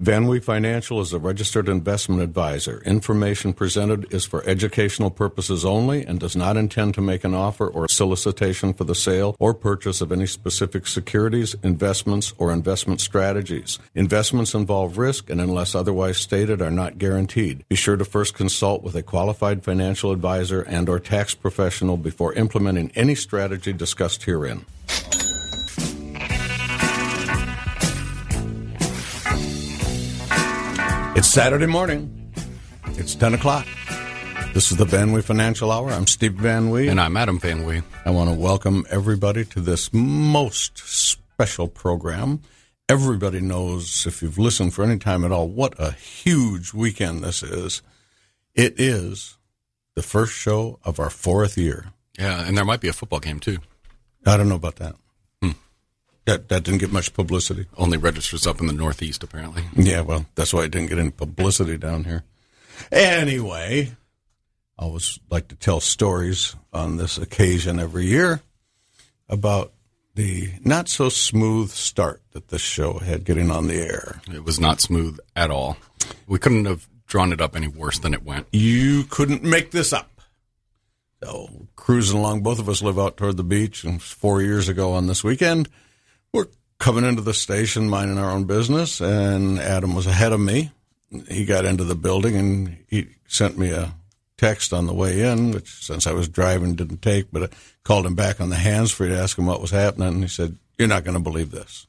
Van Wee Financial is a registered investment advisor. Information presented is for educational purposes only and does not intend to make an offer or solicitation for the sale or purchase of any specific securities, investments, or investment strategies. Investments involve risk and, unless otherwise stated, are not guaranteed. Be sure to first consult with a qualified financial advisor and or tax professional before implementing any strategy discussed herein. It's Saturday morning. It's 10 o'clock. This is the Van Wee Financial Hour. I'm Steve Van Wee. And I'm Adam Van Wee. I want to welcome everybody to this most special program. Everybody knows, if you've listened for any time at all, what a huge weekend this is. It is the first show of our fourth year. Yeah, and there might be a football game, too. I don't know about that. That didn't get much publicity. Only registers up in the Northeast, apparently. Yeah, well, that's why it didn't get any publicity down here. Anyway, I always like to tell stories on this occasion every year about the not-so-smooth start that this show had getting on the air. It was not smooth at all. We couldn't have drawn it up any worse than it went. You couldn't make this up. So, cruising along, both of us live out toward the beach, and 4 years ago on this weekend, we're coming into the station, minding our own business, and Adam was ahead of me. He got into the building, and he sent me a text on the way in, which, since I was driving, didn't take, but I called him back on the hands-free to ask him what was happening, and he said, "You're not going to believe this."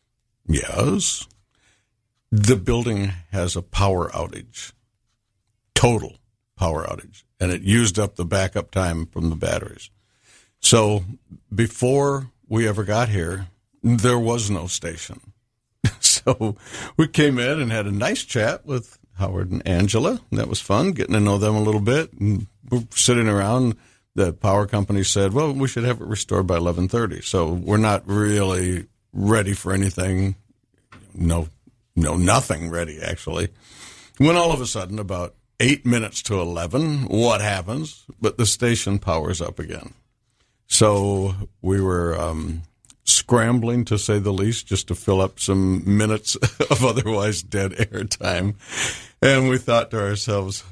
Yes. The building has a power outage, total power outage, and it used up the backup time from the batteries. So before we ever got here, there was no station. So we came in and had a nice chat with Howard and Angela. That was fun, getting to know them a little bit. And we're sitting around. The power company said, well, we should have it restored by 11:30. So we're not really ready for anything. No, nothing ready, actually. When all of a sudden, about 8 minutes to 11, what happens? But the station powers up again. So we were scrambling, to say the least, just to fill up some minutes of otherwise dead air time. And we thought to ourselves,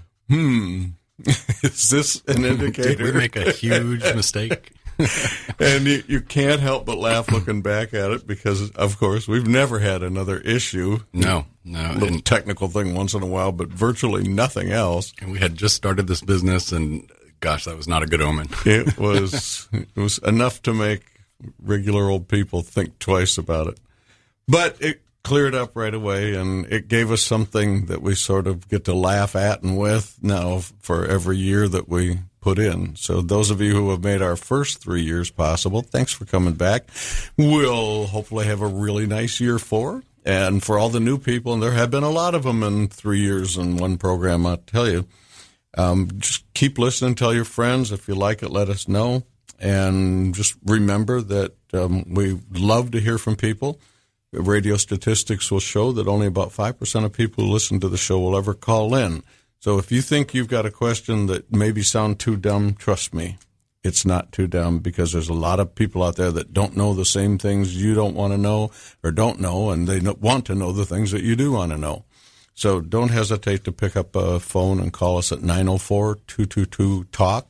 is this an indicator? Did we make a huge mistake? And you can't help but laugh looking back at it because, of course, we've never had another issue. No. A little technical thing once in a while, but virtually nothing else. And we had just started this business, and gosh, that was not a good omen. It was enough to make regular old people think twice about it. But it cleared up right away, and it gave us something that we sort of get to laugh at and with now for every year that we put in. So those of you who have made our first 3 years possible, thanks for coming back. We'll hopefully have a really nice year 4. And for all the new people, and there have been a lot of them in 3 years in one program, I'll tell you, just keep listening, tell your friends. If you like it, let us know. And just remember that we love to hear from people. Radio statistics will show that only about 5% of people who listen to the show will ever call in. So if you think you've got a question that maybe sound too dumb, trust me, it's not too dumb, because there's a lot of people out there that don't know the same things you don't want to know or don't know, and they want to know the things that you do want to know. So don't hesitate to pick up a phone and call us at 904-222-TALK.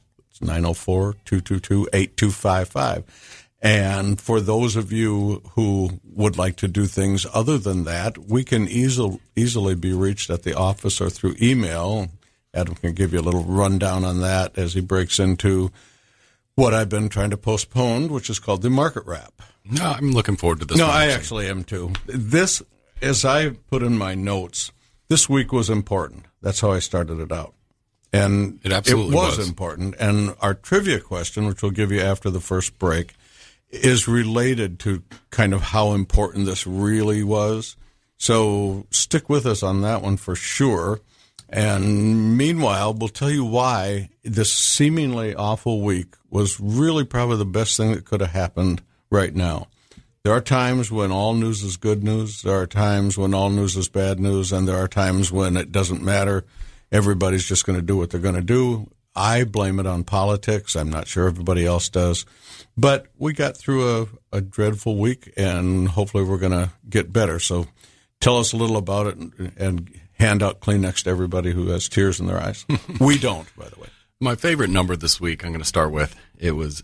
904-222-8255. And for those of you who would like to do things other than that, we can easily be reached at the office or through email. Adam can give you a little rundown on that as he breaks into what I've been trying to postpone, which is called the Market Wrap. No, I'm looking forward to this. No, I actually am too. This, as I put in my notes, this week was important. That's how I started it out. And it absolutely was important. And our trivia question, which we'll give you after the first break, is related to kind of how important this really was. So stick with us on that one for sure. And meanwhile, we'll tell you why this seemingly awful week was really probably the best thing that could have happened right now. There are times when all news is good news. There are times when all news is bad news. And there are times when it doesn't matter. Everybody's just going to do what they're going to do. I blame it on politics. I'm not sure everybody else does. But we got through a dreadful week, and hopefully we're going to get better. So tell us a little about it and hand out Kleenex to everybody who has tears in their eyes? We don't, by the way. My favorite number this week, I'm going to start with, it was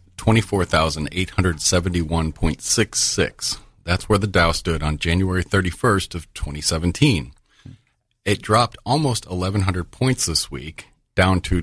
24,871.66. That's where the Dow stood on January 31st of 2017. It dropped almost 1,100 points this week, down to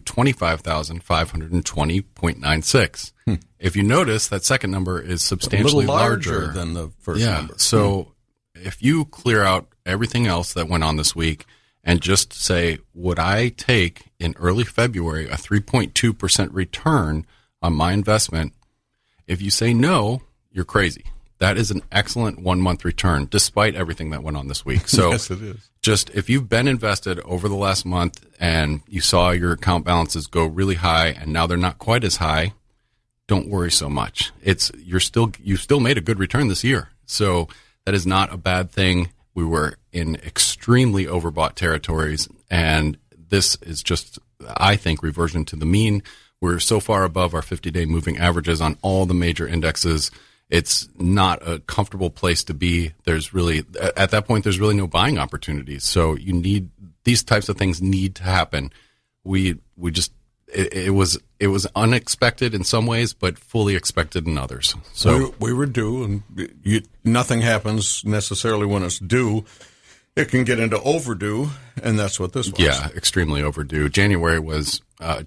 25,520.96. If you notice, that second number is substantially a little larger than the first number. So if you clear out everything else that went on this week and just say, would I take in early February a 3.2% return on my investment? If you say no, you're crazy. That is an excellent 1 month return, despite everything that went on this week. So yes, it is. Just if you've been invested over the last month and you saw your account balances go really high and now they're not quite as high, don't worry so much. You still made a good return this year. So that is not a bad thing. We were in extremely overbought territories, and this is just, I think, reversion to the mean. We're so far above our 50-day moving averages on all the major indexes. It's not a comfortable place to be. There's really, at that point, there's really no buying opportunities. So these types of things need to happen. It was unexpected in some ways, but fully expected in others. So we were due, and nothing happens necessarily when it's due. It can get into overdue, and that's what this was. Yeah, extremely overdue. January was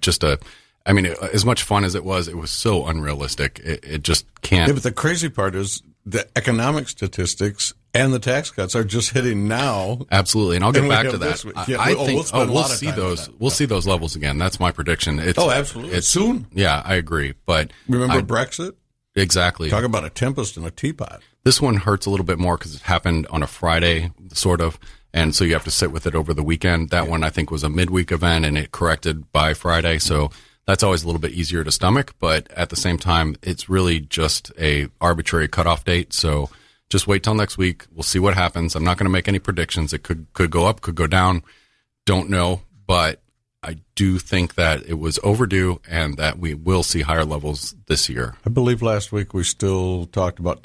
as much fun as it was so unrealistic. It just can't. Yeah, but the crazy part is the economic statistics and the tax cuts are just hitting now. Absolutely, and I'll get back to that. I think we'll see those levels again. That's my prediction. Absolutely. Soon. Yeah, I agree. But remember Brexit? Exactly. Talk about a tempest in a teapot. This one hurts a little bit more because it happened on a Friday, sort of, and so you have to sit with it over the weekend. That one, I think, was a midweek event, and it corrected by Friday, so that's always a little bit easier to stomach. But at the same time, it's really just a arbitrary cutoff date, so just wait till next week. We'll see what happens. I'm not going to make any predictions. It could go up, could go down. Don't know, but I do think that it was overdue and that we will see higher levels this year. I believe last week we still talked about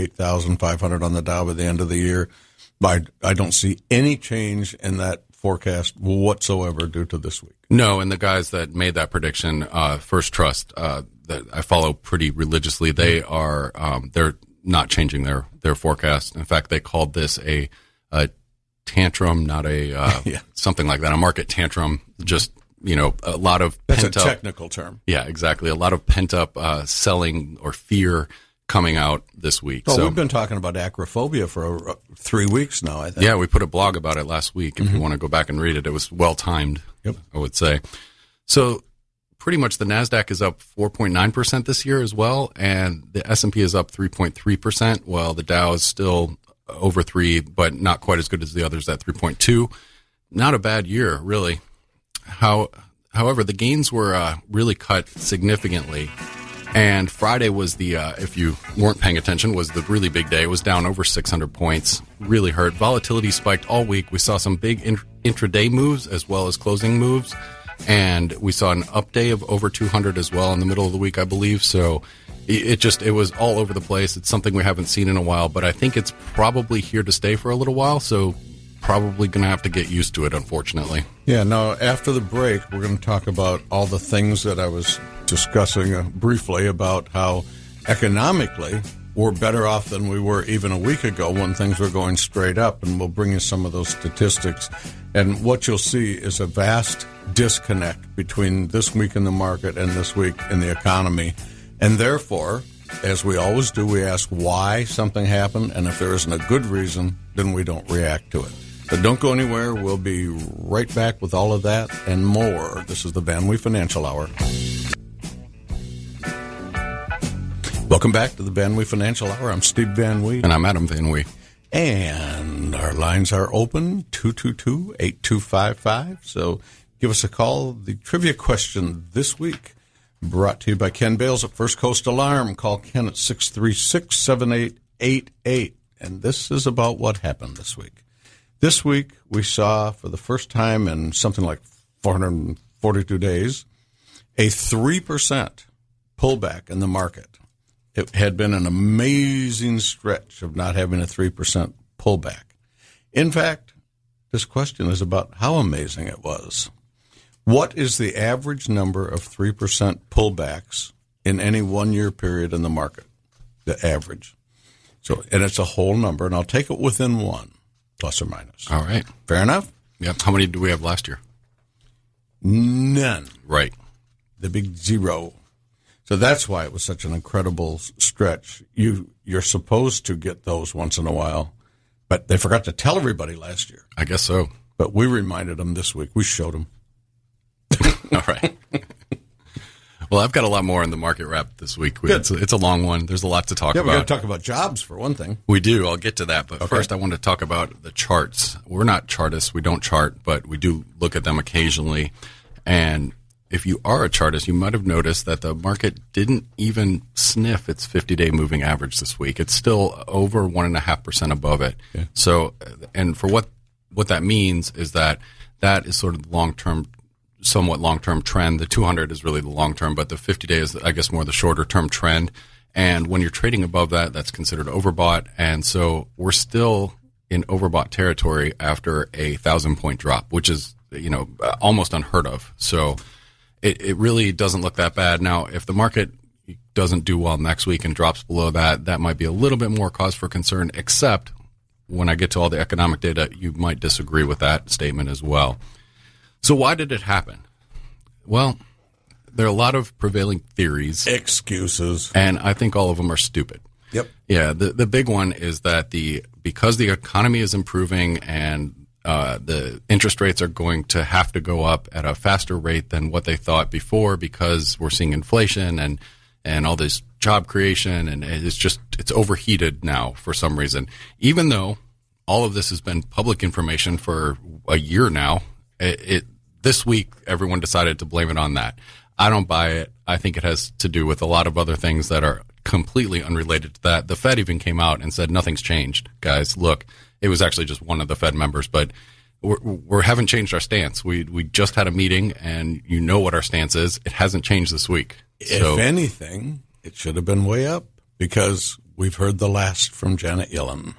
28,500 on the Dow by the end of the year. I don't see any change in that forecast whatsoever due to this week. No, and the guys that made that prediction, First Trust, that I follow pretty religiously, they are they're not changing their forecast. In fact, they called this a tantrum, not a something like that, a market tantrum. Just a lot of that's a technical term. Yeah, exactly. A lot of pent up selling or fear coming out this week. Well, we've been talking about acrophobia for 3 weeks now, I think. Yeah, we put a blog about it last week. If you want to go back and read it, it was well timed. Yep. I would say. So pretty much the NASDAQ is up 4.9% this year as well, and the S&P is up 3.3%, while the Dow is still over 3, but not quite as good as the others at 3.2. Not a bad year, really. However, the gains were really cut significantly, and Friday was the, if you weren't paying attention, was the really big day. It was down over 600 points, really hurt. Volatility spiked all week. We saw some big intraday moves as well as closing moves. And we saw an up day of over 200 as well in the middle of the week, I believe. So it was all over the place. It's something we haven't seen in a while, but I think it's probably here to stay for a little while. So probably going to have to get used to it, unfortunately. Yeah. Now, after the break, we're going to talk about all the things that I was discussing briefly about how economically we're better off than we were even a week ago when things were going straight up. And we'll bring you some of those statistics. And what you'll see is a vast disconnect between this week in the market and this week in the economy. And therefore, as we always do, we ask why something happened. And if there isn't a good reason, then we don't react to it. But don't go anywhere. We'll be right back with all of that and more. This is the Van Wee Financial Hour. Welcome back to the Van Wee Financial Hour. I'm Steve Van Wee. And I'm Adam Van Wee. And our lines are open, 222-8255. So give us a call. The trivia question this week brought to you by Ken Bales at First Coast Alarm. Call Ken at 636-7888. And this is about what happened this week. This week we saw for the first time in something like 442 days a 3% pullback in the market. It had been an amazing stretch of not having a 3% pullback. In fact, this question is about how amazing it was. What is the average number of 3% pullbacks in any 1 year period in the market? The average. So, and it's a whole number, and I'll take it within one, plus or minus. All right. Fair enough? Yep. How many do we have last year? None. Right. The big zero. So that's why it was such an incredible stretch. You're supposed to get those once in a while, but they forgot to tell everybody last year. I guess so. But we reminded them this week. We showed them. All right. Well, I've got a lot more in the market wrap this week. It's a long one. There's a lot to talk Yeah, about. we're going to talk about jobs for one thing. We do. I'll get to that. But first, I want to talk about the charts. We're not chartists. We don't chart, but we do look at them occasionally. And if you are a chartist, you might have noticed that the market didn't even sniff its 50-day moving average this week. It's still over 1.5% above it. Yeah. So, and for what that means is that is sort of the long-term, somewhat long-term trend. The 200 is really the long-term, but the 50-day is, I guess, more the shorter-term trend. And when you're trading above that, that's considered overbought. And so we're still in overbought territory after a 1,000-point drop, which is, almost unheard of. So it really doesn't look that bad. Now, if the market doesn't do well next week and drops below that, that might be a little bit more cause for concern, except when I get to all the economic data, you might disagree with that statement as well. So why did it happen? Well, there are a lot of prevailing theories. Excuses. And I think all of them are stupid. Yep. Yeah, the big one is that because the economy is improving and the interest rates are going to have to go up at a faster rate than what they thought before because we're seeing inflation and all this job creation, and it's overheated now for some reason. Even though all of this has been public information for a year now, this week everyone decided to blame it on that. I don't buy it. I think it has to do with a lot of other things that are completely unrelated to that. The Fed even came out and said nothing's changed, guys. Look. It was actually just one of the Fed members, but we haven't changed our stance. We just had a meeting, and you know what our stance is. It hasn't changed this week. If anything, it should have been way up because we've heard the last from Janet Yellen.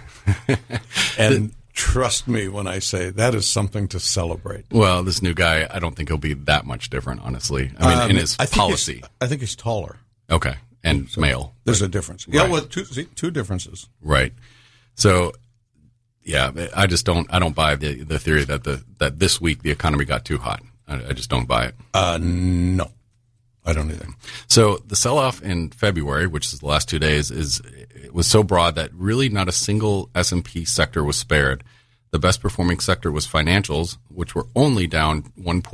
And trust me when I say that is something to celebrate. Well, this new guy, I don't think he'll be that much different, honestly. I mean, in his policy. I think he's taller. Okay, and so male. There's a difference. Right. Yeah, well, two differences. Right. So... yeah, I don't buy the theory that this week the economy got too hot. I just don't buy it. No, I don't either. So the sell-off in February, which is the last 2 days, it was so broad that really not a single S&P sector was spared. The best performing sector was financials, which were only down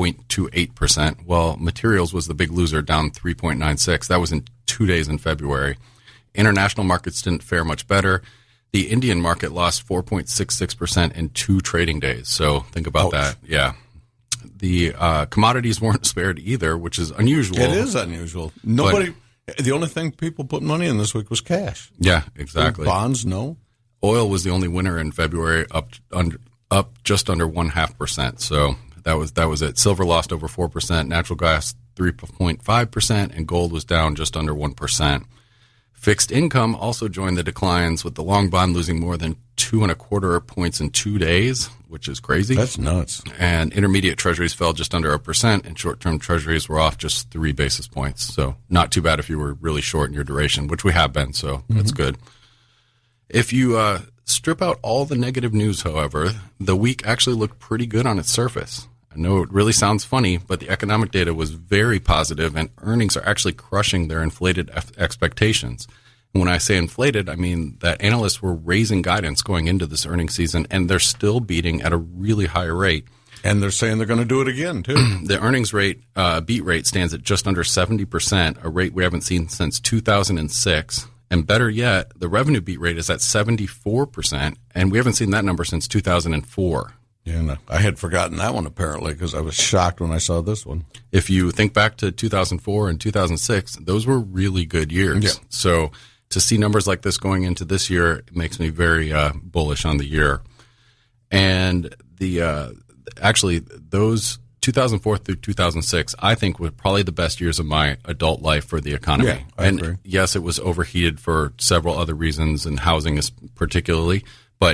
1.28%, while materials was the big loser, down 3.96%. That was in 2 days in February. International markets didn't fare much better. The Indian market lost 4.66% in 2 trading days. So think about that. Yeah. The commodities weren't spared either, which is unusual. It is unusual. The only thing people put money in this week was cash. Yeah, exactly. Bonds, no. Oil was the only winner in February, up just under 0.5%. So that was it. Silver lost over 4%, natural gas 3.5%, and gold was down just under 1%. Fixed income also joined the declines, with the long bond losing more than 2.25 points in 2 days, which is crazy. That's nuts. And intermediate treasuries fell just under 1%, and short-term treasuries were off just 3 basis points. So not too bad if you were really short in your duration, which we have been, so that's good. If you strip out all the negative news, however, the week actually looked pretty good on its surface. I know it really sounds funny, but the economic data was very positive, and earnings are actually crushing their inflated expectations. And when I say inflated, I mean that analysts were raising guidance going into this earnings season, and they're still beating at a really high rate. And they're saying they're going to do it again, too. The earnings rate, beat rate, stands at just under 70%, a rate we haven't seen since 2006. And better yet, the revenue beat rate is at 74%, and we haven't seen that number since 2004. Yeah, no, I had forgotten that one, apparently, because I was shocked when I saw this one. If you think back to 2004 and 2006, those were really good years. Yeah. So to see numbers like this going into this year, it makes me very bullish on the year. And actually, those 2004 through 2006, I think, were probably the best years of my adult life for the economy. Yeah, I agree. Yes, it was overheated for several other reasons, and housing is particularly, but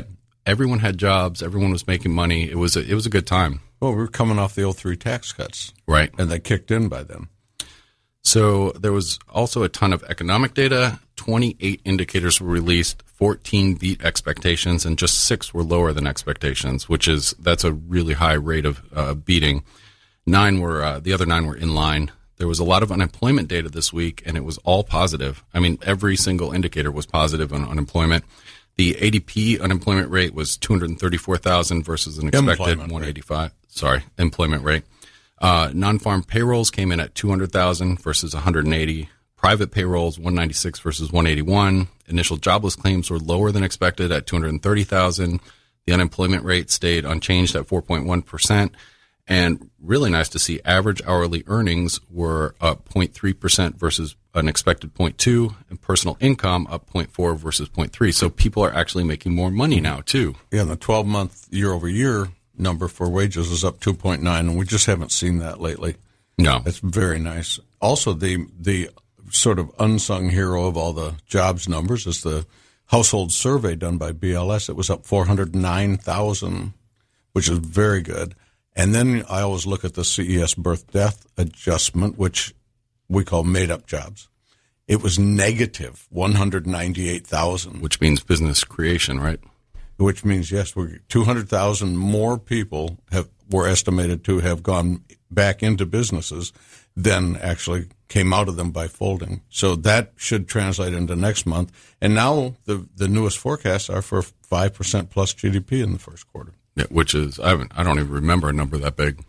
everyone had jobs, everyone was making money. It was a good time. Well, we were coming off the 03 tax cuts. Right. And they kicked in by then. So there was also a ton of economic data. 28 indicators were released, 14 beat expectations, and just 6 were lower than expectations, that's a really high rate of beating. The other 9 were in line. There was a lot of unemployment data this week, and it was all positive. I mean, every single indicator was positive on unemployment. The ADP unemployment rate was 234,000 versus an expected 185. Sorry, employment rate. Non-farm payrolls came in at 200,000 versus 180. Private payrolls, 196 versus 181. Initial jobless claims were lower than expected at 230,000. The unemployment rate stayed unchanged at 4.1%. And really nice to see average hourly earnings were up 0.3% versus an expected 0.2%, and personal income up 0.4% versus 0.3%. So people are actually making more money now, too. Yeah, the 12-month year-over-year number for wages is up 2.9%, and we just haven't seen that lately. No. It's very nice. Also, the sort of unsung hero of all the jobs numbers is the household survey done by BLS. It was up 409,000, which is very good. And then I always look at the CES birth-death adjustment, which we call made-up jobs. It was negative 198,000. Which means business creation, right? Which means, yes, 200,000 more people were estimated to have gone back into businesses than actually came out of them by folding. So that should translate into next month. And now the newest forecasts are for 5% plus GDP in the first quarter. Yeah, which is, I don't even remember a number that big.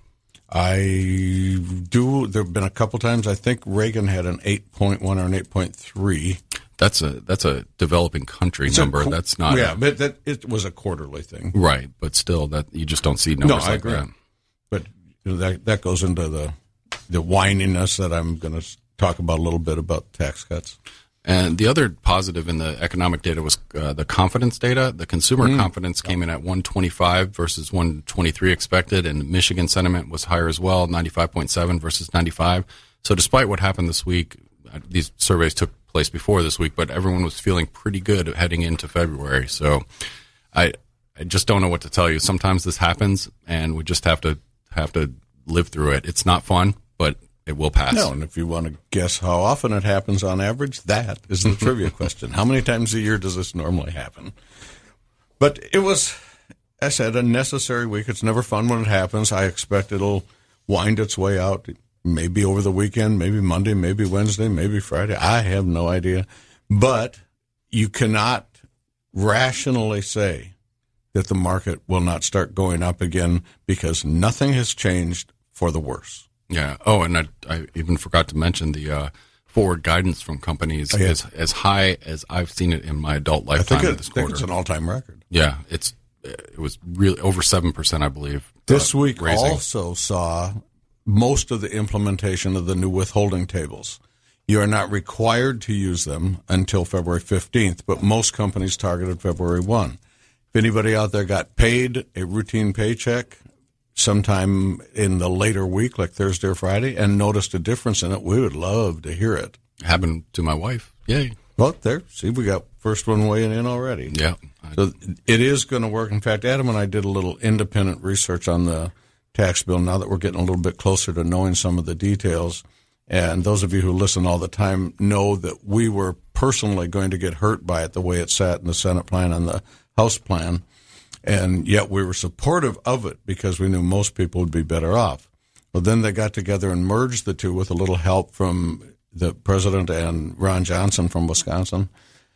I do. There have been a couple times. I think Reagan had an 8.1 or an 8.3. That's a developing country number. That's not. Yeah, but it was a quarterly thing. Right, but still, that you just don't see numbers like that. But that goes into the whininess that I'm going to talk about a little bit about tax cuts. And the other positive in the economic data was the confidence data. The consumer confidence came in at 125 versus 123 expected, and Michigan sentiment was higher as well, 95.7 versus 95. So despite what happened this week, these surveys took place before this week, but everyone was feeling pretty good heading into February. So I just don't know what to tell you. Sometimes this happens, and we just have to live through it. It's not fun, but it will pass. No, and if you want to guess how often it happens on average, that is the trivia question. How many times a year does this normally happen? But it was, I said, a necessary week. It's never fun when it happens. I expect it'll wind its way out, maybe over the weekend, maybe Monday, maybe Wednesday, maybe Friday. I have no idea. But you cannot rationally say that the market will not start going up again because nothing has changed for the worse. Yeah. Oh, and I even forgot to mention the forward guidance from companies is as high as I've seen it in my adult lifetime. I think it's an all-time record. Yeah, it was really over 7%, I believe. This week raising. Also saw most of the implementation of the new withholding tables. You are not required to use them until February 15th, but most companies targeted February 1. If anybody out there got paid a routine paycheck sometime in the later week, like Thursday or Friday, and noticed a difference in it, we would love to hear it. Happened to my wife. Yay. Well, there. See, we got first one weighing in already. Yeah. So it is going to work. In fact, Adam and I did a little independent research on the tax bill now that we're getting a little bit closer to knowing some of the details. And those of you who listen all the time know that we were personally going to get hurt by it the way it sat in the Senate plan and the House plan. And yet we were supportive of it because we knew most people would be better off. Well, then they got together and merged the two with a little help from the president and Ron Johnson from Wisconsin.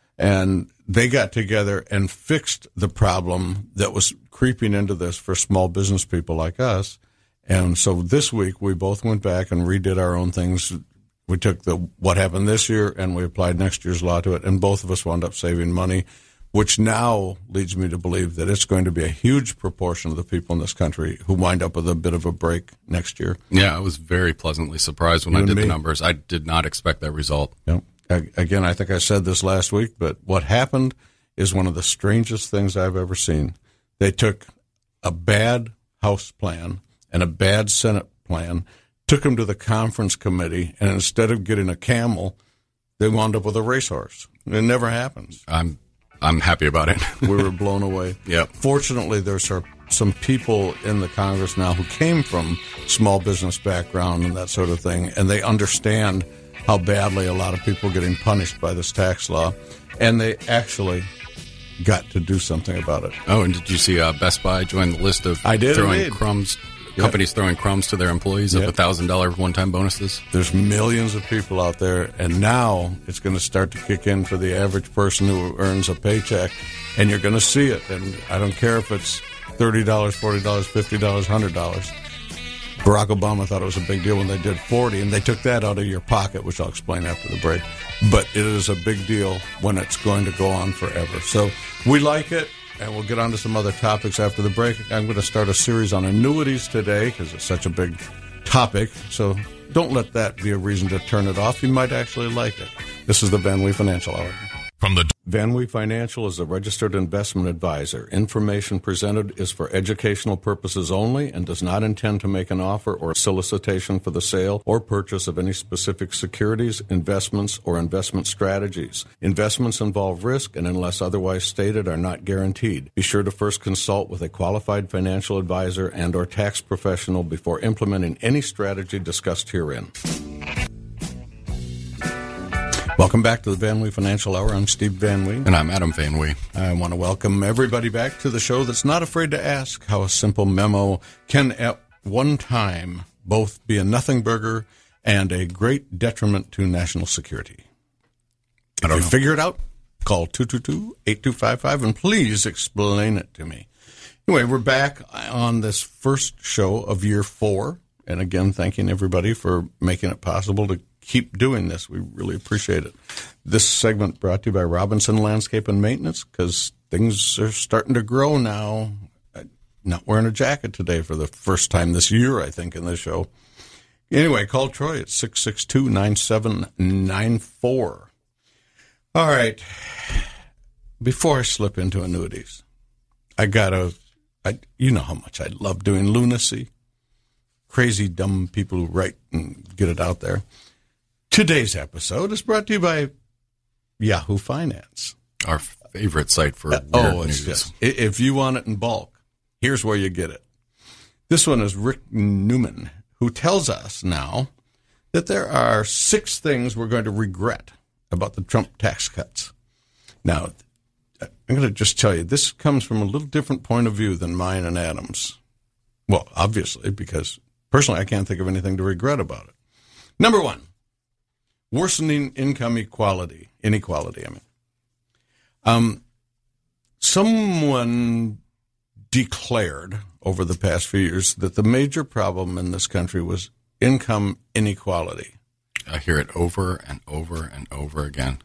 And they got together and fixed the problem that was creeping into this for small business people like us. And so this week we both went back and redid our own things. We took what happened this year and we applied next year's law to it, and both of us wound up saving money, which now leads me to believe that it's going to be a huge proportion of the people in this country who wind up with a bit of a break next year. Yeah, I was very pleasantly surprised when I did the numbers. I did not expect that result. Yep. Again, I think I said this last week, but what happened is one of the strangest things I've ever seen. They took a bad House plan and a bad Senate plan, took them to the conference committee, and instead of getting a camel, they wound up with a racehorse. It never happens. I'm I'm happy about it. We were blown away. Yep. Fortunately, there's some people in the Congress now who came from small business background and that sort of thing, and they understand how badly a lot of people are getting punished by this tax law, and they actually got to do something about it. Oh, and did you see Best Buy join the list of throwing crumbs? Companies throwing crumbs to their employees of $1,000 one-time bonuses. There's millions of people out there, and now it's going to start to kick in for the average person who earns a paycheck, and you're going to see it. And I don't care if it's $30, $40, $50, $100. Barack Obama thought it was a big deal when they did 40, and they took that out of your pocket, which I'll explain after the break. But it is a big deal when it's going to go on forever. So we like it. And we'll get on to some other topics after the break. I'm going to start a series on annuities today because it's such a big topic. So don't let that be a reason to turn it off. You might actually like it. This is the Van Wee Financial Hour. Van Wee Financial is a registered investment advisor. Information presented is for educational purposes only and does not intend to make an offer or solicitation for the sale or purchase of any specific securities, investments, or investment strategies. Investments involve risk and, unless otherwise stated, are not guaranteed. Be sure to first consult with a qualified financial advisor and or tax professional before implementing any strategy discussed herein. Welcome back to the Van Wee Financial Hour. I'm Steve Van Wee. And I'm Adam Van Wee. I want to welcome everybody back to the show that's not afraid to ask how a simple memo can at one time both be a nothing burger and a great detriment to national security. If you figure it out, call 222-8255 and please explain it to me. Anyway, we're back on this first show of year 4. And again, thanking everybody for making it possible to keep doing this. We really appreciate it. This segment brought to you by Robinson Landscape and Maintenance because things are starting to grow now. I'm not wearing a jacket today for the first time this year, I think, in this show. Anyway, call Troy at 662-9794. All right. Before I slip into annuities, you know how much I love doing lunacy. Crazy, dumb people who write and get it out there. Today's episode is brought to you by Yahoo Finance. Our favorite site for weird news. Yes. If you want it in bulk, here's where you get it. This one is Rick Newman, who tells us now that there are 6 things we're going to regret about the Trump tax cuts. Now, I'm going to just tell you, this comes from a little different point of view than mine and Adam's. Well, obviously, because personally I can't think of anything to regret about it. Number 1. Worsening income inequality, someone declared over the past few years that the major problem in this country was income inequality. I hear it over and over and over again.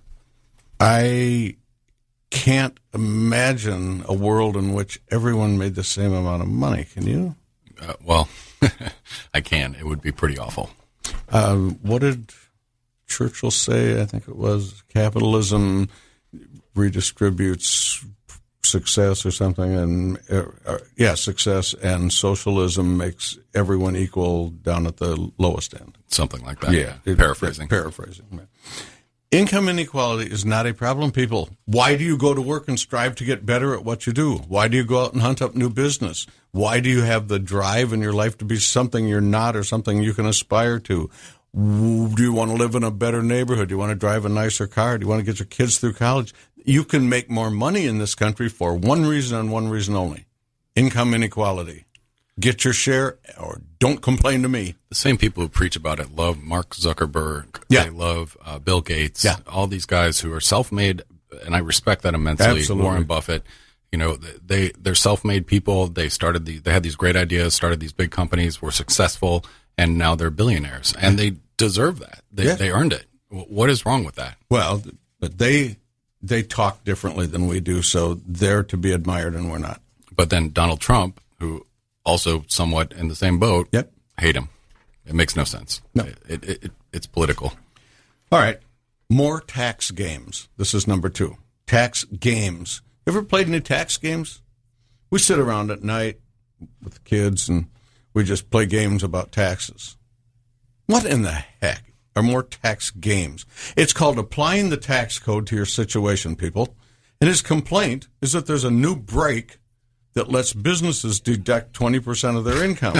I can't imagine a world in which everyone made the same amount of money. Can you? Well, I can. It would be pretty awful. What did Churchill say? I think it was capitalism redistributes success or something, and success, and socialism makes everyone equal down at the lowest end. Something like that. Yeah, paraphrasing. Right. Income inequality is not a problem, people. Why do you go to work and strive to get better at what you do? Why do you go out and hunt up new business? Why do you have the drive in your life to be something you're not or something you can aspire to? Do you want to live in a better neighborhood? Do you want to drive a nicer car? Do you want to get your kids through college? You can make more money in this country for one reason and one reason only: income inequality. Get your share or don't complain to me. The same people who preach about it love Mark Zuckerberg. Yeah. They love Bill Gates. Yeah. All these guys who are self-made, and I respect that immensely. Absolutely. Warren Buffett. You know, they're self-made people. They had these great ideas, started these big companies, were successful, and now they're billionaires. And they deserve that. They earned it. What is wrong with that? Well, but they talk differently than we do, so they're to be admired and we're not. But then Donald Trump, who also somewhat in the same boat, hate him. It makes no sense. No. It's political. All right. More tax games. This is number 2. Tax games. Ever played any tax games? We sit around at night with the kids and we just play games about taxes. What in the heck are more tax games? It's called applying the tax code to your situation, people. And his complaint is that there's a new break that lets businesses deduct 20% of their income.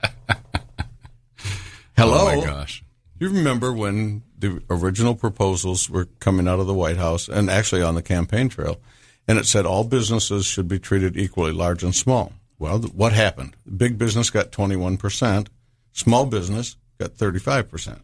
Hello? Oh, my gosh. You remember when the original proposals were coming out of the White House and actually on the campaign trail, and it said all businesses should be treated equally, large and small. Well, what happened? Big business got 21%. Small business got 35%.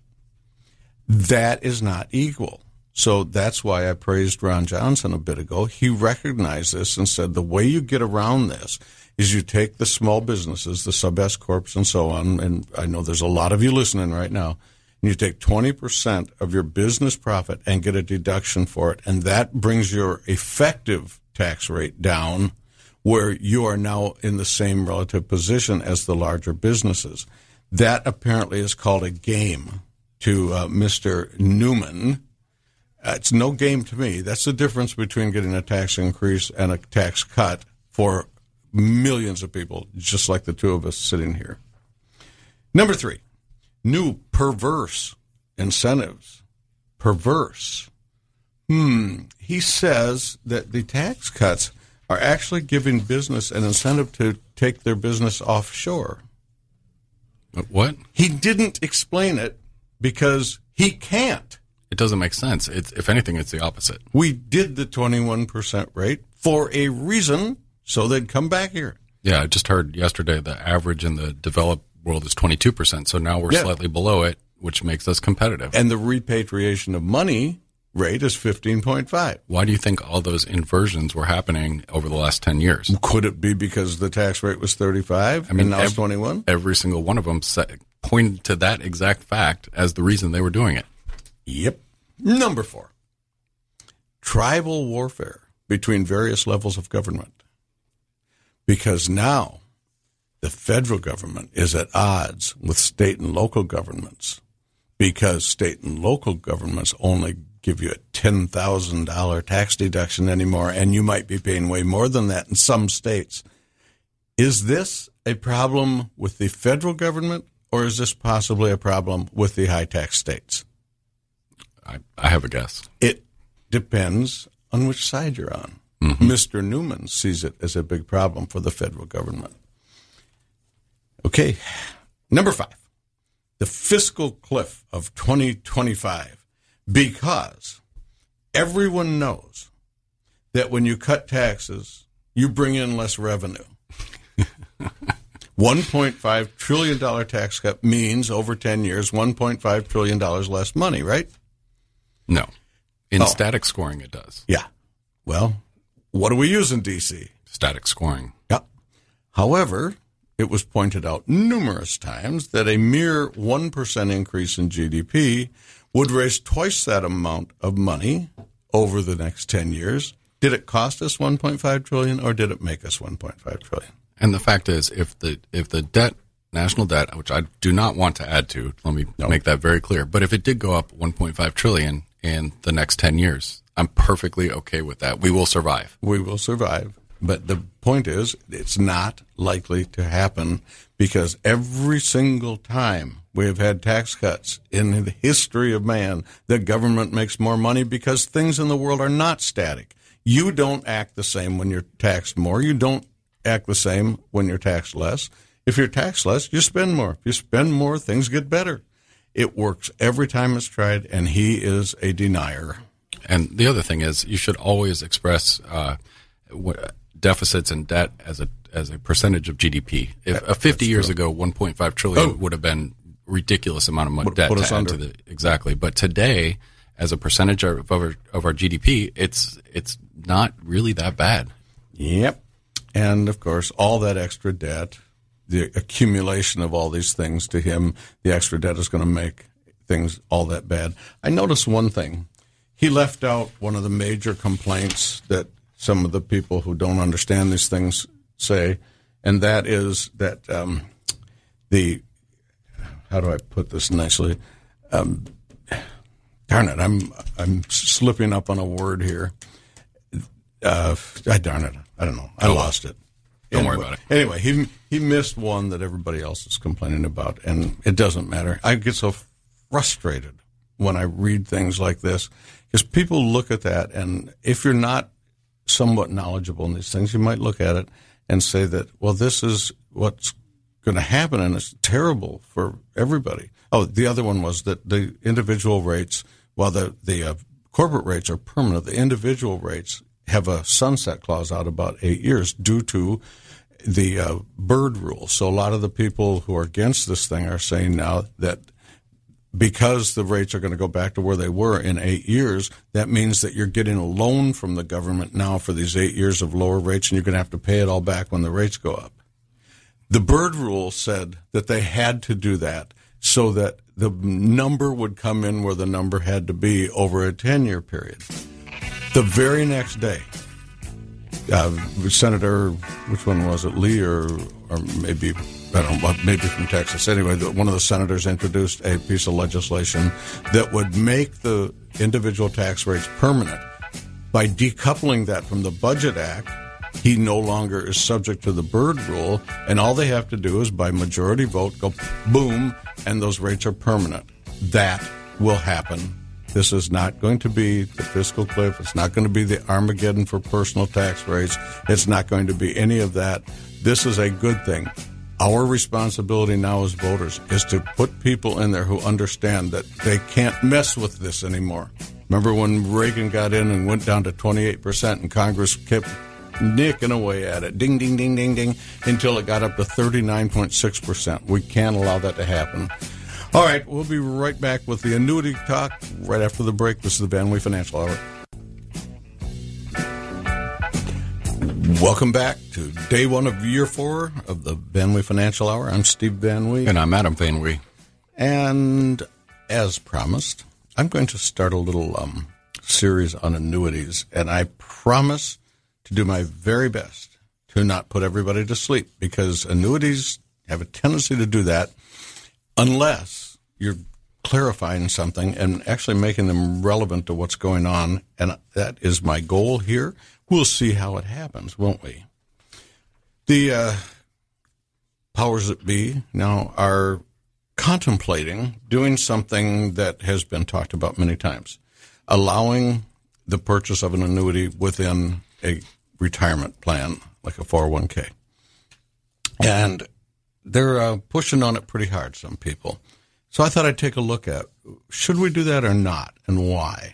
That is not equal. So that's why I praised Ron Johnson a bit ago. He recognized this and said the way you get around this is you take the small businesses, the sub-S corps and so on, and I know there's a lot of you listening right now, and you take 20% of your business profit and get a deduction for it, and that brings your effective tax rate down where you are now in the same relative position as the larger businesses. That apparently is called a game to Mr. Newman. It's no game to me. That's the difference between getting a tax increase and a tax cut for millions of people, just like the two of us sitting here. Number 3, new perverse incentives. Perverse. He says that the tax cuts are actually giving business an incentive to take their business offshore. What? He didn't explain it because he can't. It doesn't make sense. If anything, it's the opposite. We did the 21% rate for a reason, so they'd come back here. Yeah, I just heard yesterday the average in the developed world is 22%, so now we're slightly below it, which makes us competitive. And the repatriation of money rate is 15.5. Why do you think all those inversions were happening over the last 10 years? Could it be because the tax rate was 35 and now it's 21? Every single one of them pointed to that exact fact as the reason they were doing it. Yep. Number 4, tribal warfare between various levels of government. Because now the federal government is at odds with state and local governments because state and local governments only give you a $10,000 tax deduction anymore, and you might be paying way more than that in some states. Is this a problem with the federal government, or is this possibly a problem with the high-tax states? I have a guess. It depends on which side you're on. Mm-hmm. Mr. Newman sees it as a big problem for the federal government. Okay, number 5, the fiscal cliff of 2025, because everyone knows that when you cut taxes, you bring in less revenue. $1.5 trillion tax cut means over 10 years, $1.5 trillion less money, right? No. In static scoring, it does. Yeah. Well, what do we use in D.C.? Static scoring. Yeah. However, it was pointed out numerous times that a mere 1% increase in GDP would raise twice that amount of money over the next 10 years. Did it cost us $1.5 trillion or did it make us $1.5 trillion? And the fact is, if the debt, national debt, which I do not want to add to, let me make that very clear, but if it did go up $1.5 trillion in the next 10 years, I'm perfectly okay with that. We will survive. We will survive. But the point is, it's not likely to happen because every single time we have had tax cuts in the history of man, the government makes more money because things in the world are not static. You don't act the same when you're taxed more. You don't act the same when you're taxed less. If you're taxed less, you spend more. If you spend more, things get better. It works every time it's tried, and he is a denier. And the other thing is, you should always express deficits and debt as a percentage of GDP. If 50 years ago, 1.5 trillion would have been ridiculous amount of money, debt to add to the exactly. But today, as a percentage of our GDP, it's not really that bad. Yep. And of course, all that extra debt, the accumulation of all these things to him, the extra debt is going to make things all that bad. I noticed one thing. He left out one of the major complaints that some of the people who don't understand these things say, and that is that how do I put this nicely? Darn it, I'm slipping up on a word here. Darn it, I don't know. I lost it. Don't worry about it. Anyway, he missed one that everybody else is complaining about, and it doesn't matter. I get so frustrated when I read things like this because people look at that, and if you're not somewhat knowledgeable in these things, you might look at it and say that, well, this is what's going to happen, and it's terrible for everybody. Oh, the other one was that the individual rates, while the corporate rates are permanent, the individual rates have a sunset clause out about 8 years due to the Byrd rule. So a lot of the people who are against this thing are saying now that because the rates are going to go back to where they were in 8 years, that means that you're getting a loan from the government now for these 8 years of lower rates, and you're going to have to pay it all back when the rates go up. The Byrd rule said that they had to do that so that the number would come in where the number had to be over a 10-year period. The very next day, Senator, which one was it, Lee or maybe, I don't know, maybe from Texas. Anyway, one of the senators introduced a piece of legislation that would make the individual tax rates permanent. By decoupling that from the Budget Act, he no longer is subject to the Byrd rule, and all they have to do is by majority vote go boom, and those rates are permanent. That will happen. This is not going to be the fiscal cliff. It's not going to be the Armageddon for personal tax rates. It's not going to be any of that. This is a good thing. Our responsibility now as voters is to put people in there who understand that they can't mess with this anymore. Remember when Reagan got in and went down to 28% and Congress kept nicking away at it, ding, ding, ding, ding, ding, until it got up to 39.6%. We can't allow that to happen. All right, we'll be right back with the annuity talk right after the break. This is the Van Wee Financial Hour. Welcome back to day one of year 4 of the Van Wee Financial Hour. I'm Steve Van Wee. And I'm Adam Van Wee. And as promised, I'm going to start a little series on annuities, and I promise to do my very best to not put everybody to sleep, because annuities have a tendency to do that unless you're clarifying something and actually making them relevant to what's going on, and that is my goal here. We'll see how it happens, won't we? The powers that be now are contemplating doing something that has been talked about many times, allowing the purchase of an annuity within a retirement plan, like a 401k. And they're pushing on it pretty hard, some people. So I thought I'd take a look at, should we do that or not, and why?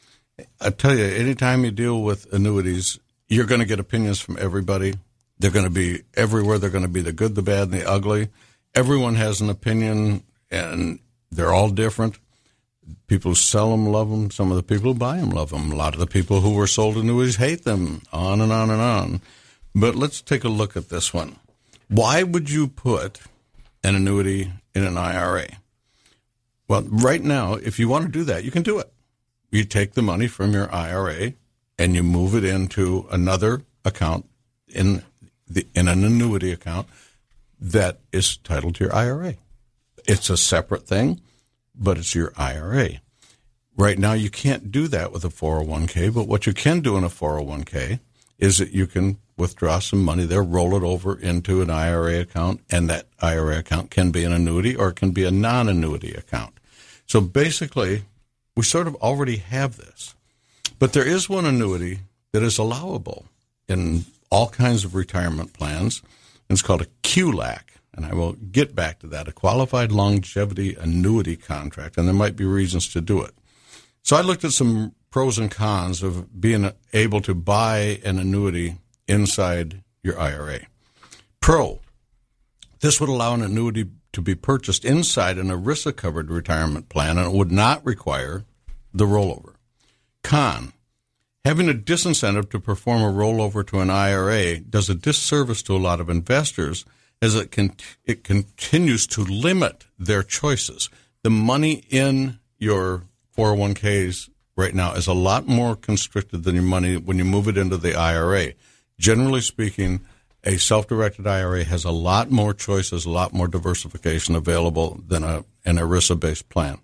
I tell you, anytime you deal with annuities, you're going to get opinions from everybody. They're going to be everywhere. They're going to be the good, the bad, and the ugly. Everyone has an opinion, and they're all different. People who sell them love them. Some of the people who buy them love them. A lot of the people who were sold annuities hate them, on and on and on. But let's take a look at this one. Why would you put an annuity in an IRA? Well, right now, if you want to do that, you can do it. You take the money from your IRA and you move it into another account in an annuity account that is titled to your IRA. It's a separate thing, but it's your IRA. Right now, you can't do that with a 401k, but what you can do in a 401k is that you can withdraw some money there, roll it over into an IRA account, and that IRA account can be an annuity or it can be a non-annuity account. So basically, we sort of already have this. But there is one annuity that is allowable in all kinds of retirement plans, and it's called a QLAC. And I will get back to that, a qualified longevity annuity contract, and there might be reasons to do it. So I looked at some pros and cons of being able to buy an annuity inside your IRA. Pro, this would allow an annuity to be purchased inside an ERISA-covered retirement plan, and it would not require the rollover. Con, having a disincentive to perform a rollover to an IRA does a disservice to a lot of investors, as it continues to limit their choices. The money in your 401ks right now is a lot more constricted than your money when you move it into the IRA. Generally speaking, a self-directed IRA has a lot more choices, a lot more diversification available than an ERISA-based plan.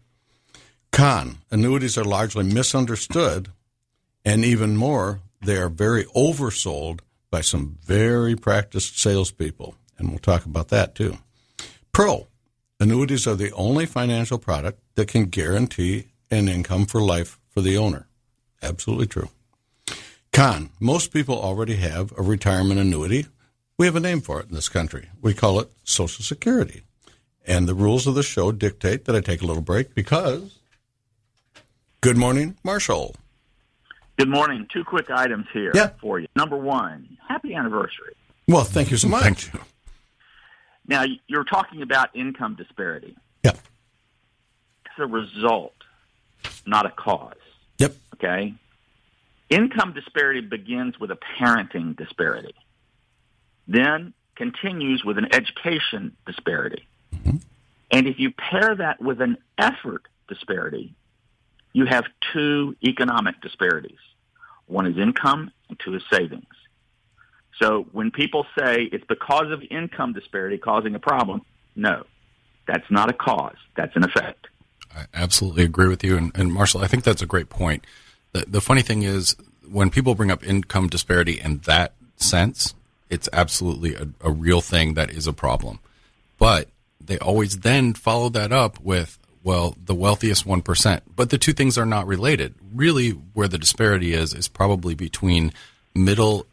Con, annuities are largely misunderstood, and even more, they are very oversold by some very practiced salespeople. And we'll talk about that too. Pro, annuities are the only financial product that can guarantee an income for life for the owner. Absolutely true. Con, most people already have a retirement annuity. We have a name for it in this country. We call it Social Security. And the rules of the show dictate that I take a little break because... Good morning, Marshall. Good morning. 2 quick items here for you. Number one, happy anniversary. Well, thank you so much. Thank you. Now, you're talking about income disparity. Yeah. It's a result, not a cause. Yep. Okay? Income disparity begins with a parenting disparity, then continues with an education disparity. Mm-hmm. And if you pair that with an effort disparity, you have 2 economic disparities. One is income and 2 is savings. So when people say it's because of income disparity causing a problem, no, that's not a cause. That's an effect. I absolutely agree with you. And Marshall, I think that's a great point. The funny thing is when people bring up income disparity in that sense, it's absolutely a real thing that is a problem. But they always then follow that up with, well, the wealthiest 1%. But the 2 things are not related. Really, where the disparity is probably between middle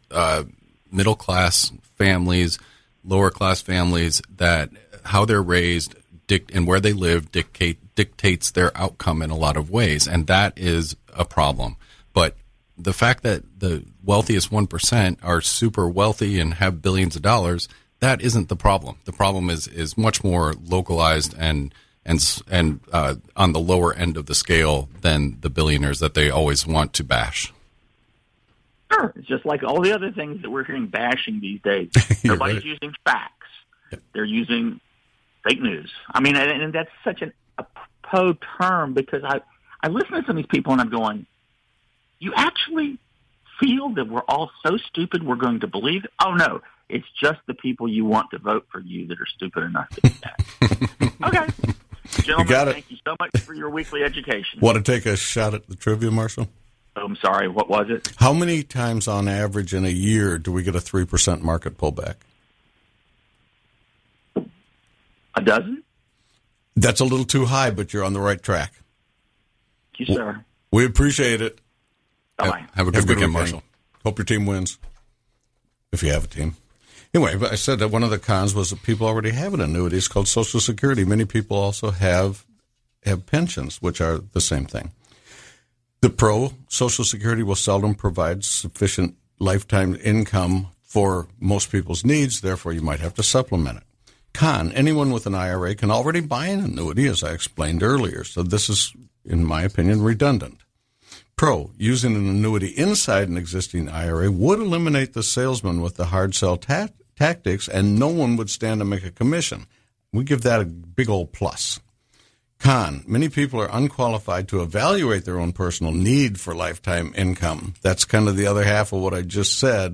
class families, lower class families, that how they're raised and where they live dictates their outcome in a lot of ways. And that is a problem. But the fact that the wealthiest 1% are super wealthy and have billions of dollars, that isn't the problem. The problem is much more localized and on the lower end of the scale than the billionaires that they always want to bash. Sure. It's just like all the other things that we're hearing bashing these days. Nobody's right. using facts. Yep. They're using fake news. I mean, and that's such an apropos term because I listen to some of these people and I'm going, you actually feel that we're all so stupid we're going to believe it? Oh, no. It's just the people you want to vote for you that are stupid enough to do that. Okay. Gentlemen, got it. Thank you so much for your weekly education. Want to take a shot at the trivia, Marshall? Oh, I'm sorry. What was it? How many times on average in a year do we get a 3% market pullback? A dozen? That's a little too high, but you're on the right track. Thank you, sir. We appreciate it. Bye-bye. Have a good weekend, Marshall. Hope your team wins, if you have a team. Anyway, but I said that one of the cons was that people already have an annuity. It's called Social Security. Many people also have pensions, which are the same thing. The pro, Social Security will seldom provide sufficient lifetime income for most people's needs. Therefore, you might have to supplement it. Con, anyone with an IRA can already buy an annuity, as I explained earlier. So this is, in my opinion, redundant. Pro, using an annuity inside an existing IRA would eliminate the salesman with the hard sell tactics, and no one would stand to make a commission. We give that a big old plus. Con, many people are unqualified to evaluate their own personal need for lifetime income. That's kind of the other half of what I just said.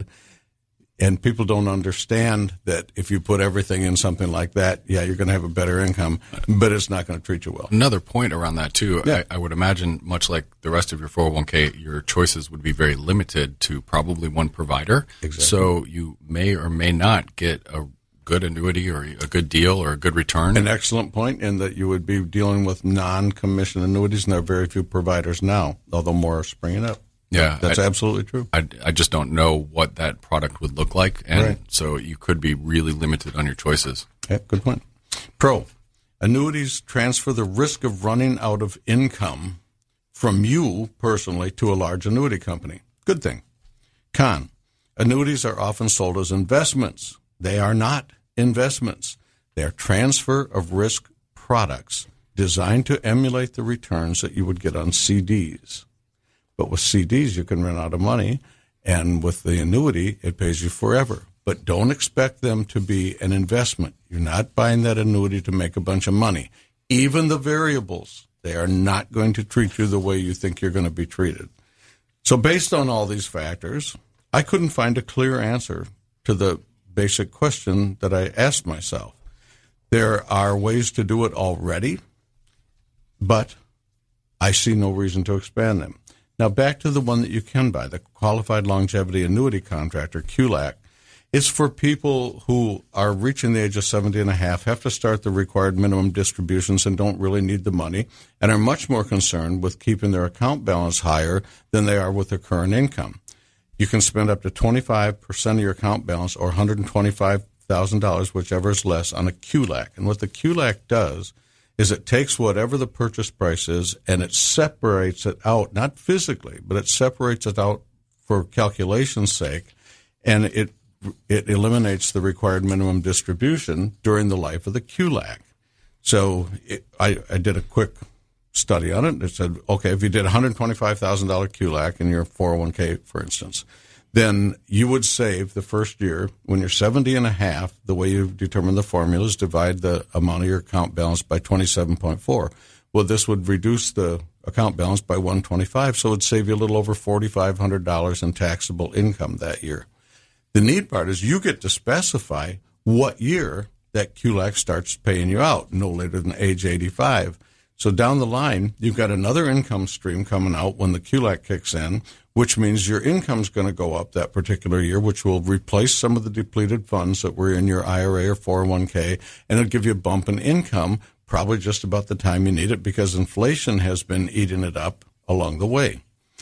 And people don't understand that if you put everything in something like that, yeah, you're going to have a better income, but it's not going to treat you well. Another point around that, too, Yeah. I would imagine, much like the rest of your 401k, your choices would be very limited to probably one provider. Exactly. So you may or may not get a good annuity or a good deal or a good return. An excellent point in that you would be dealing with non-commission annuities, and there are very few providers now, although more are springing up. Yeah, That's absolutely true. I just don't know what that product would look like, and Right. so you could be really limited on your choices. Yeah, good point. Pro, annuities transfer the risk of running out of income from you personally to a large annuity company. Good thing. Con, annuities are often sold as investments. They are not investments. They are transfer of risk products designed to emulate the returns that you would get on CDs. But with CDs, you can run out of money, and with the annuity, it pays you forever. But don't expect them to be an investment. You're not buying that annuity to make a bunch of money. Even the variables, they are not going to treat you the way you think you're going to be treated. So based on all these factors, I couldn't find a clear answer to the basic question that I asked myself. There are ways to do it already, but I see no reason to expand them. Now, back to the one that you can buy, the Qualified Longevity Annuity Contract, or QLAC. It's for people who are reaching the age of 70 and a half, have to start the required minimum distributions and don't really need the money, and are much more concerned with keeping their account balance higher than they are with their current income. you can spend up to 25% of your account balance or $125,000, whichever is less, on a QLAC. And what the QLAC does is it takes whatever the purchase price is and it separates it out, not physically, but it separates it out for calculation's sake, and it eliminates the required minimum distribution during the life of the QLAC. So I did a quick study on it. It said, okay, if you did $125,000 QLAC in your 401k, for instance, then you would save the first year when you're 70 and a half. The way you determine the formula is divide the amount of your account balance by 27.4. Well, this would reduce the account balance by 125, so it would save you a little over $4,500 in taxable income that year. The neat part is you get to specify what year that QLAC starts paying you out, no later than age 85. So down the line, you've got another income stream coming out when the QLAC kicks in, which means your income's going to go up that particular year, which will replace some of the depleted funds that were in your IRA or 401k, and it'll give you a bump in income probably just about the time you need it because inflation has been eating it up along the way.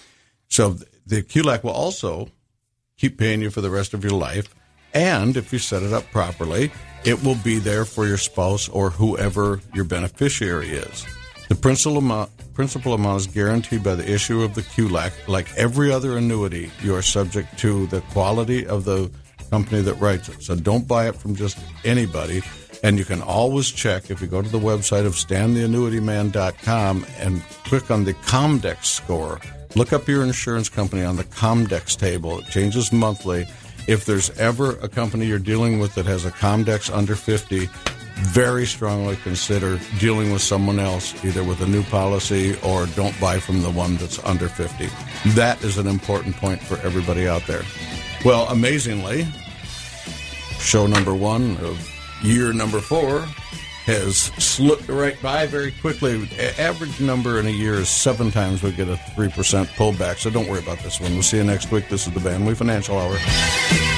So the QLAC will also keep paying you for the rest of your life, and if you set it up properly, it will be there for your spouse or whoever your beneficiary is. The principal amount is guaranteed by the issue of the QLAC. Like every other annuity, you are subject to the quality of the company that writes it. So don't buy it from just anybody. And you can always check if you go to the website of StanTheAnnuityMan.com and click on the Comdex score. Look up your insurance company on the Comdex table. It changes monthly. If there's ever a company you're dealing with that has a Comdex under 50, very strongly consider dealing with someone else, either with a new policy or don't buy from the one that's under 50. That is an important point for everybody out there. Well, amazingly, show number 1 of year number 4 has slipped right by very quickly. Average number in a year is 7 times we get a 3% pullback, so don't worry about this one. We'll see you next week. This is the Van Lee Financial Hour.